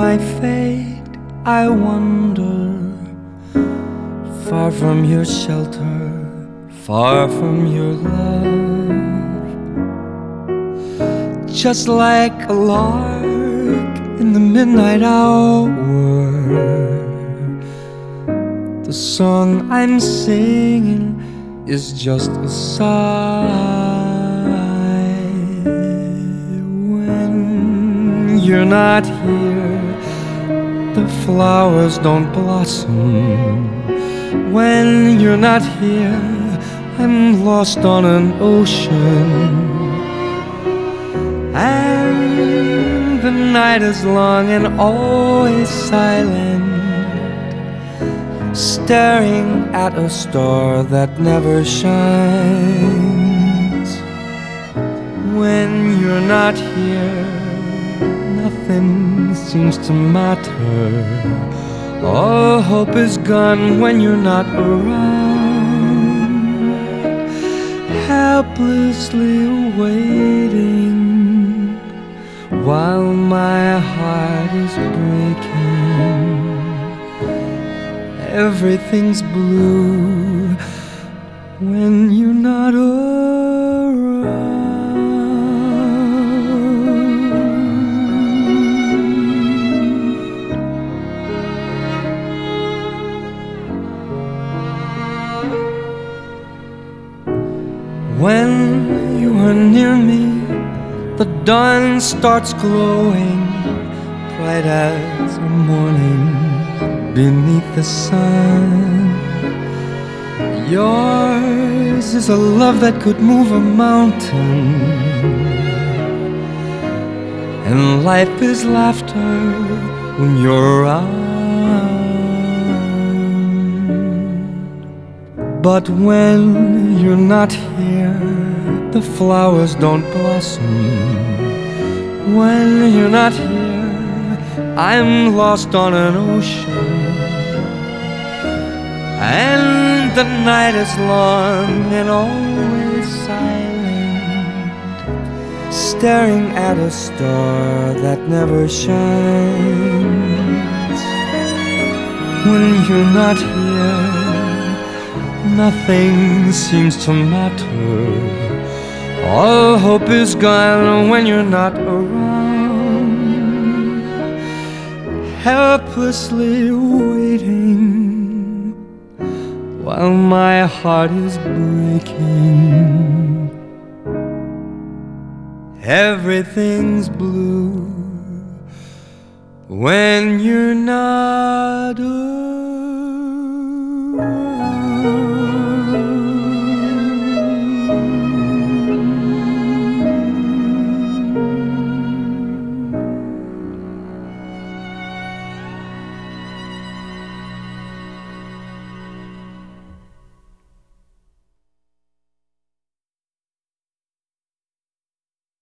my fate, I wander, far from your shelter, far from your love. Just like a lark in the midnight hour, the song I'm singing is just a sigh. When you're not here, the flowers don't blossom. When you're not here, I'm lost on an ocean. And the night is long and always silent, staring at a star that never shines. When you're not here, nothing seems to matter. All hope is gone when you're not around, helplessly waiting while my heart is breaking. Everything's blue when you're not around. When you are near me, the dawn starts glowing, bright as a morning beneath the sun. Yours is a love that could move a mountain, and life is laughter when you're around. But when you're not here, the flowers don't blossom. When you're not here, I'm lost on an ocean. And the night is long and always silent, staring at a star that never shines. When you're not here, nothing seems to matter. All hope is gone when you're not around, helplessly waiting while my heart is breaking. Everything's blue when you're not around.